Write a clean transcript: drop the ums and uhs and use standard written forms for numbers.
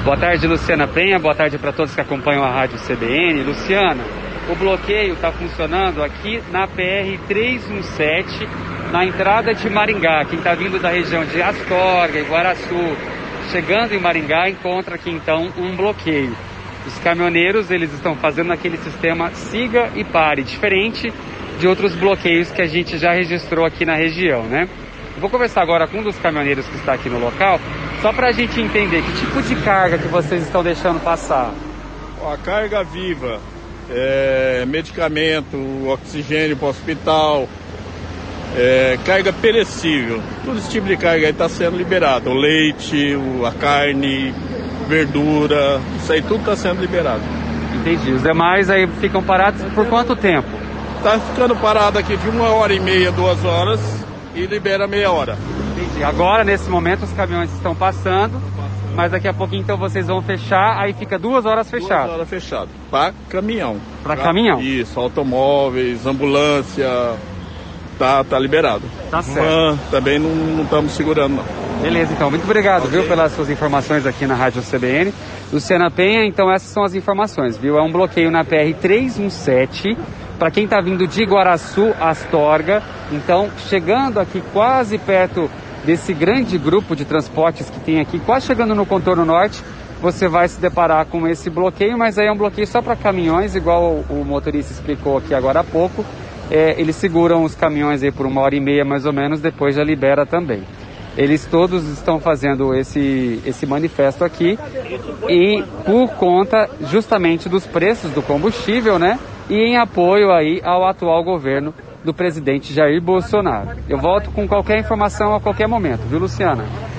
Boa tarde, Luciana Penha. Boa tarde para todos que acompanham a Rádio CBN. Luciana, o bloqueio está funcionando aqui na PR-317, na entrada de Maringá. Quem está vindo da região de Astorga, Iguaraçu, chegando em Maringá, encontra aqui então um bloqueio. Os caminhoneiros, eles estão fazendo aquele sistema siga e pare, diferente de outros bloqueios que a gente já registrou aqui na região, né? Vou conversar agora com um dos caminhoneiros que está aqui no local, só para a gente entender que tipo de carga que vocês estão deixando passar. A carga viva, medicamento, oxigênio para o hospital, carga perecível, todo esse tipo de carga aí está sendo liberado. O leite, a carne, verdura, isso aí tudo está sendo liberado. Entendi. Os demais aí ficam parados por quanto tempo? Está ficando parado aqui de 1h30, 2 horas e libera meia hora. Entendi. Agora, nesse momento, os caminhões estão passando, mas daqui a pouquinho então vocês vão fechar, aí fica 2 horas fechado. 2 horas fechado. Para caminhão. Para caminhão? Isso, automóveis, ambulância, tá liberado. Tá certo. Também não estamos segurando, não. Beleza, então. Muito obrigado, viu, pelas suas informações aqui na Rádio CBN. Luciana Penha, então essas são as informações, viu? É um bloqueio na PR-317, para quem está vindo de Iguaraçu, Astorga. Então, chegando aqui quase perto desse grande grupo de transportes que tem aqui, quase chegando no contorno norte, você vai se deparar com esse bloqueio, mas aí é um bloqueio só para caminhões, igual o motorista explicou aqui agora há pouco. Eles seguram os caminhões aí por 1h30 mais ou menos, depois já libera também. Eles todos estão fazendo esse manifesto aqui e por conta justamente dos preços do combustível, né? E em apoio aí ao atual governo do presidente Jair Bolsonaro. Eu volto com qualquer informação a qualquer momento, viu, Luciana?